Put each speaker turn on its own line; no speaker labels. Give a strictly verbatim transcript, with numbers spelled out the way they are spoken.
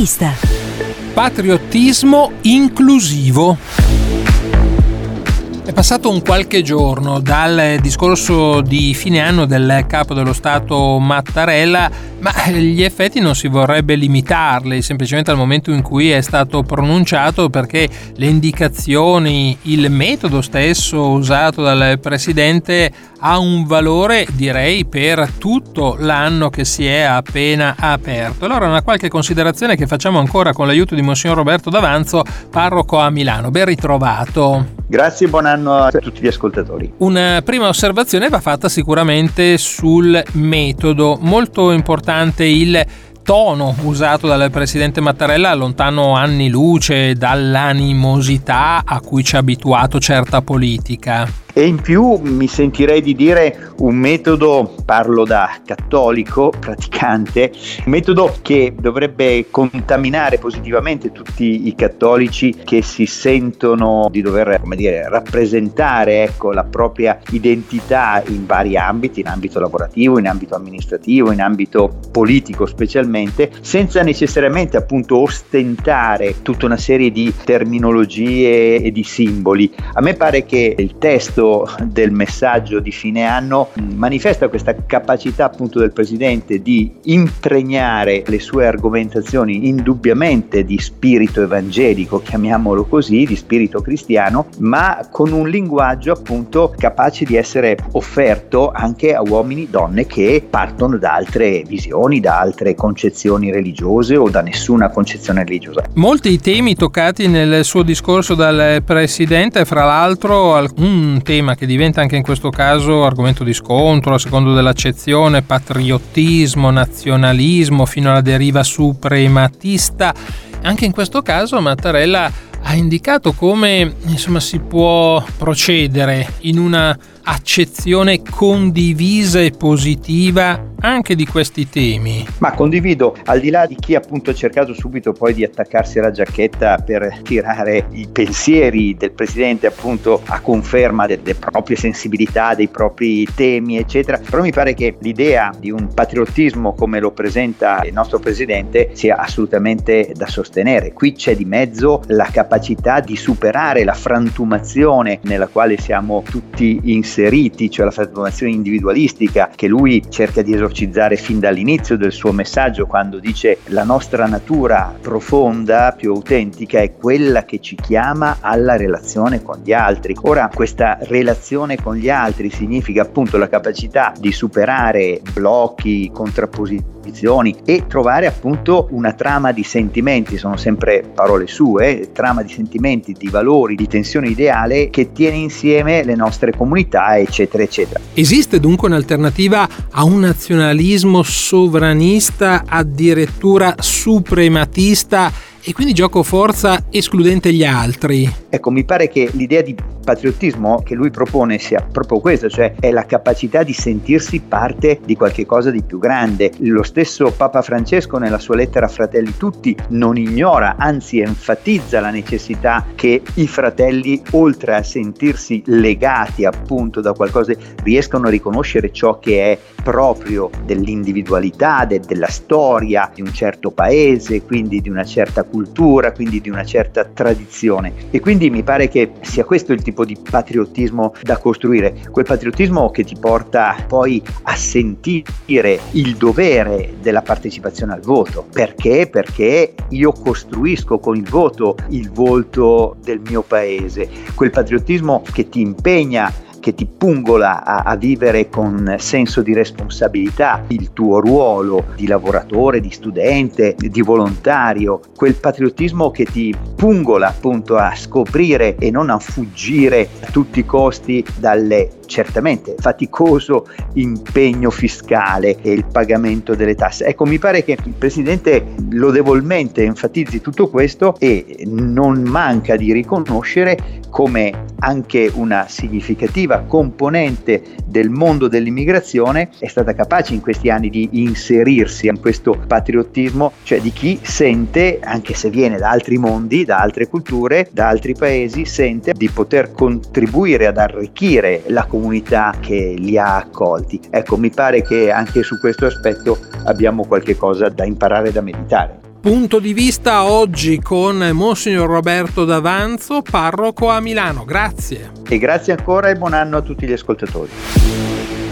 Intervista.
Patriottismo inclusivo. È passato un qualche giorno dal discorso di fine anno del capo dello Stato Mattarella, ma gli effetti non si vorrebbe limitarli semplicemente al momento in cui è stato pronunciato, perché le indicazioni, il metodo stesso usato dal Presidente ha un valore, direi, per tutto l'anno che si è appena aperto. Allora una qualche considerazione che facciamo ancora con l'aiuto di Monsignor Roberto D'Avanzo, parroco a Milano. Ben ritrovato.
Grazie, buon anno a tutti gli ascoltatori.
Una prima osservazione va fatta sicuramente sul metodo. Molto importante il tono usato dal Presidente Mattarella, lontano anni luce dall'animosità a cui ci ha abituato certa politica.
E in più mi sentirei di dire un metodo, parlo da cattolico praticante, un metodo che dovrebbe contaminare positivamente tutti i cattolici che si sentono di dover, come dire, rappresentare ecco, la propria identità in vari ambiti, in ambito lavorativo, in ambito amministrativo, in ambito politico specialmente, senza necessariamente appunto ostentare tutta una serie di terminologie e di simboli. A me pare che il testo del messaggio di fine anno manifesta questa capacità appunto del Presidente di impregnare le sue argomentazioni indubbiamente di spirito evangelico, chiamiamolo così, di spirito cristiano, ma con un linguaggio appunto capace di essere offerto anche a uomini e donne che partono da altre visioni, da altre concezioni religiose o da nessuna concezione religiosa.
Molti i temi toccati nel suo discorso dal Presidente, fra l'altro un tema che diventa anche in questo caso argomento di scontro a secondo dell'accezione: patriottismo, nazionalismo, fino alla deriva suprematista. Anche in questo caso Mattarella ha indicato come insomma si può procedere in una accezione condivisa e positiva anche di questi temi.
Ma condivido, al di là di chi appunto ha cercato subito poi di attaccarsi alla giacchetta per tirare i pensieri del Presidente appunto a conferma delle proprie sensibilità, dei propri temi eccetera, però mi pare che l'idea di un patriottismo come lo presenta il nostro Presidente sia assolutamente da sostenere. Qui c'è di mezzo la capacità di superare la frantumazione nella quale siamo tutti inseriti, cioè la frantumazione individualistica che lui cerca di esorcizzare fin dall'inizio del suo messaggio, quando dice: la nostra natura profonda, più autentica, è quella che ci chiama alla relazione con gli altri. Ora, questa relazione con gli altri significa appunto la capacità di superare blocchi, contrapposizioni e trovare appunto una trama di sentimenti, sono sempre parole sue, trama di sentimenti, di valori, di tensione ideale che tiene insieme le nostre comunità eccetera eccetera.
Esiste dunque un'alternativa a un nazionalismo sovranista, addirittura suprematista e quindi gioco forza escludente gli altri?
Ecco, mi pare che l'idea di patriottismo che lui propone sia proprio questa, cioè è la capacità di sentirsi parte di qualche cosa di più grande. Lo stesso Papa Francesco nella sua lettera Fratelli Tutti non ignora, anzi enfatizza la necessità che i fratelli, oltre a sentirsi legati appunto da qualcosa, riescano a riconoscere ciò che è proprio dell'individualità, de- della storia di un certo paese, quindi di una certa cultura, quindi di una certa tradizione. E quindi mi pare che sia questo il tipo di patriottismo da costruire, quel patriottismo che ti porta poi a sentire il dovere della partecipazione al voto. Perché? Perché io costruisco con il voto il volto del mio paese, quel patriottismo che ti impegna, che ti pungola a, a vivere con senso di responsabilità il tuo ruolo di lavoratore, di studente, di volontario, quel patriottismo che ti pungola appunto a scoprire e non a fuggire a tutti i costi dalle certamente faticoso impegno fiscale e il pagamento delle tasse. Ecco, mi pare che il Presidente lodevolmente enfatizzi tutto questo e non manca di riconoscere come anche una significativa componente del mondo dell'immigrazione è stata capace in questi anni di inserirsi in questo patriottismo, cioè di chi sente, anche se viene da altri mondi, da altre culture, da altri paesi, sente di poter contribuire ad arricchire la comunità che li ha accolti. Ecco, mi pare che anche su questo aspetto abbiamo qualche cosa da imparare, da meditare.
Punto di vista oggi con Monsignor Roberto D'Avanzo, parroco a Milano. Grazie.
E grazie ancora e buon anno a tutti gli ascoltatori.